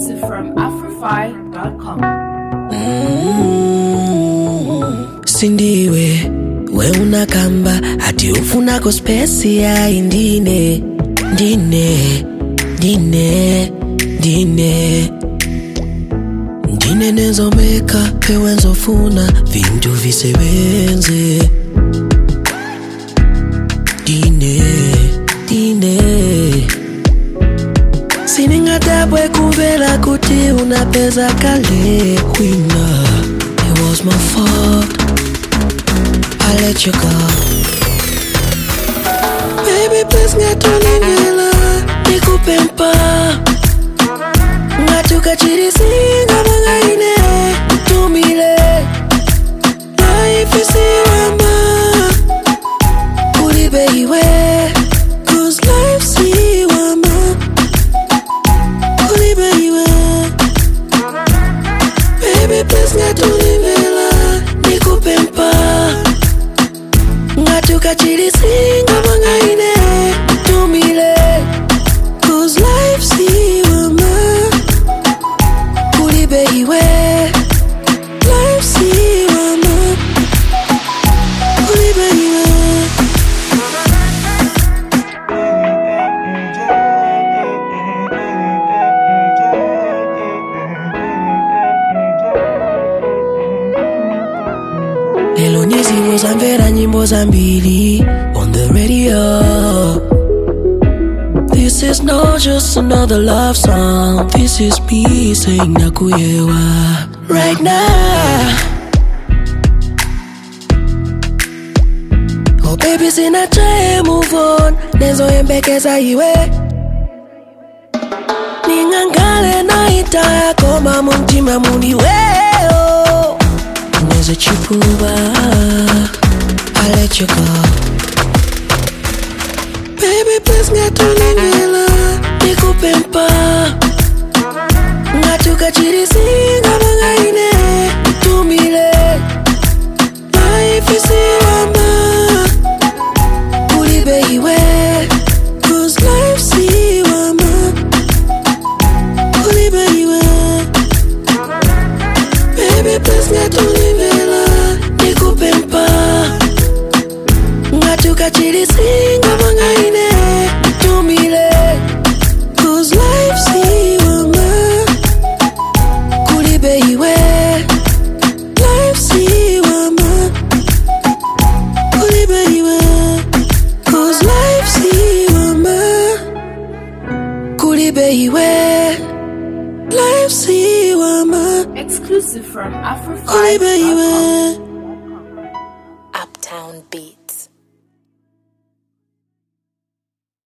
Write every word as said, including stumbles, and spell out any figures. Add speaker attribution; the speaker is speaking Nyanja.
Speaker 1: Exclusive from Afrofy dot com.
Speaker 2: Mm, sindiwe we unakamba ati ufunako spesi ya indine Dine, dine, dine Dine nezomeka pewe nzofuna vintu visebenze Dine, dine Siningadabwe kuvela kuti unapeza kale kwina. It was my fault, I let you go. Baby please ngatolingela nikupempa ngatuka chirisinga mangaine utumile life isiwama ulibe iwe cause life siwama ulibe iwe. Baby please ngatolingela nikupempa ngatuka chirisinga mangaine utumile cause life siwama ulibe iwe. Life siwama ulibe iwe. Lelo nyiziwo zamvera nyimbo zambili on the radio. This is not just another love song. This is me saying nakuyewa right now. Oh baby sina try move on. Nezo embekeza iwe ningangale na ita koma muntima muniweo. Nezo chipuba I let you go. Baby please ngatolingela nikupempa ngatuka chirisinga mangaine utumile life isiwama ulibe iwe cause life siwama ulibe iwe. Baby please ngatolingela nikupempa ngatuka chirisinga mangaine utumile cause life siwama kulibe iwe. Life siwama kulibe iwe cause life siwama kulibe iwe. Life siwama
Speaker 1: Exclusive from Afrofy
Speaker 2: kulibe
Speaker 1: dot com.
Speaker 2: iwe.
Speaker 3: Uptown Beats.